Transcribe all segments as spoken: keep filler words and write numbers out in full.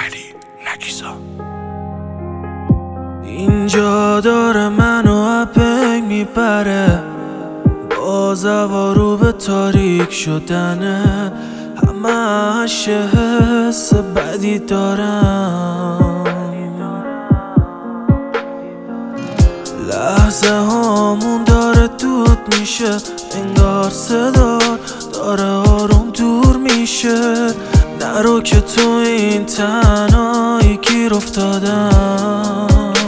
علی نکیزا. اینجا داره منو اپنگ میبره، بازوا رو به تاریک شدنه، همش حس بدی دارم. لحظه هامون داره دود میشه، انگار صدا داره آروم دور میشه. نرو که تو این تنهایی گیر افتادم،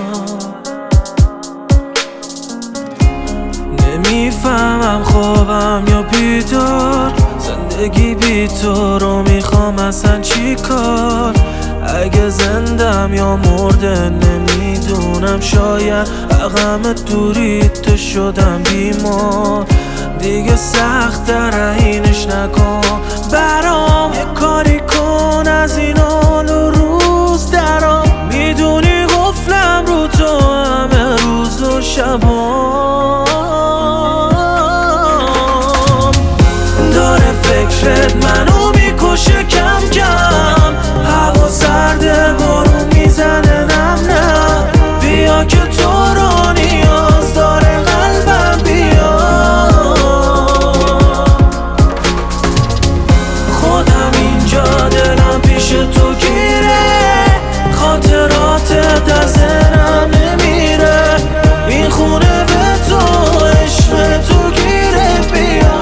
نمیفهمم خوابم یا بیدار، زندگی بی تو رو میخوام اصلا چی کار. اگه زندم یا مرده نمیدونم، شاید عقم دوریت شدم بیمار. دیگه سخت در اینش نکن برام، یه کاری کن از این حال و روز درام. میدونی قفلم رو تو همه روز و شبام. داره فکرت منو میکشه کم کم، هوا سرده بارون میزنه نم نم. بیا که تو رو نیاز داره قلبم، بیا. خودم اینجا دلم پیش تو گیره، خاطرات در ذهنم نمیره. این خونه به تو عشق تو گیره، بیا.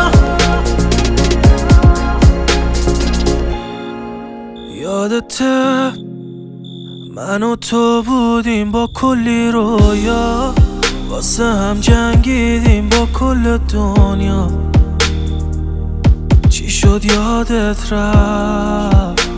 یادته من و تو بودیم با کلی رویا، واسه هم جنگیدیم با کل دنیا. چی شد یادت رفت؟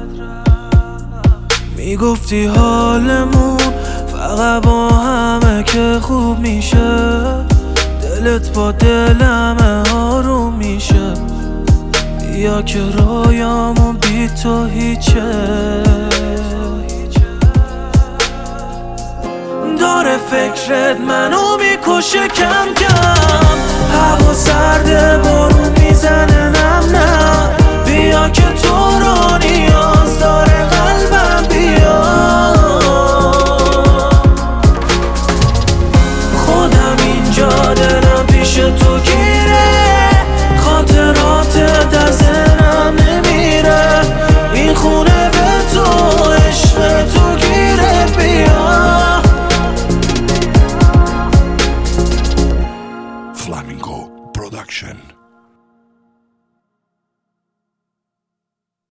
میگفتی حالمون فقط با همه که خوب میشه، دلت با دلم آروم میشه. بیا که رویامون بی تو هیچه. داره فکرت منو میکشه کم کم، هوا سرده بارون میزنه